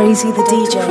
Crazy the DJ.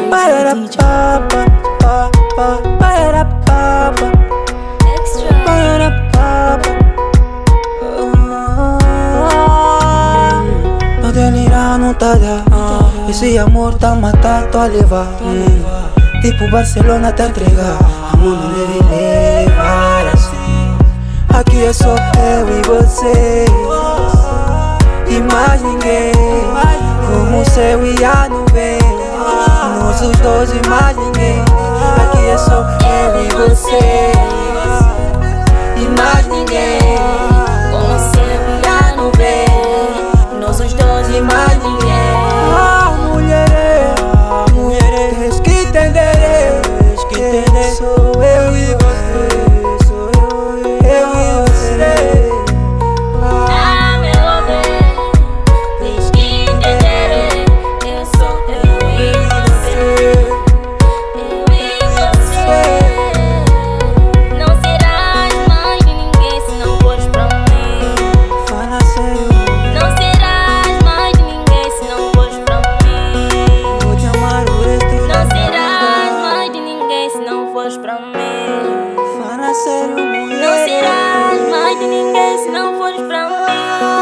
No delirar, não tá dá. Esse amor tá matando a levar. Tipo Barcelona tá entregar. Amor não deve levar assim. Aqui é só eu e você, e mais ninguém. Como o céu e a nuvem, nós os dois e mais ninguém. Aqui é só eu e você, e mais ninguém. Como o céu e a nuvem, nós os dois e mais ninguém. Ah, mulher, tens que entender, sou eu e você, sou eu e você. Ah, meu bem, tens que entender, eu sou eu e você, eu e você. Não serás mais de ninguém se não fores pra mim. Fala sério, Não serás mais de ninguém se não fores pra mim. vou te amar o resto da Não serás vida. mais de ninguém se não fores pra mim. Fala sério, mulher. Não serás mais de ninguém se não fores pra mim.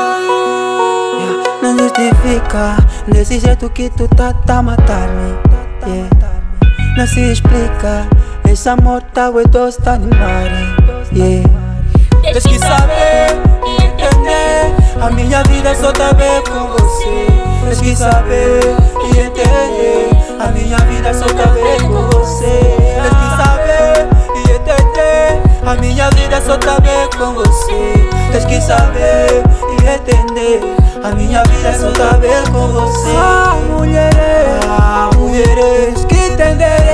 Não justifica desse jeito que tu tá a matar-me. Não se explica, esse amor tá doce, tá animado. Tens que saber e entender, a minha vida só tá bem com você. Tens que saber e entender, a minha vida só tá bem com você. Tens que saber e entender, a minha vida só tá bem com você. Tens que saber e entender, a minha vida só tá bem com você. Ah, mulheres, tens que entender.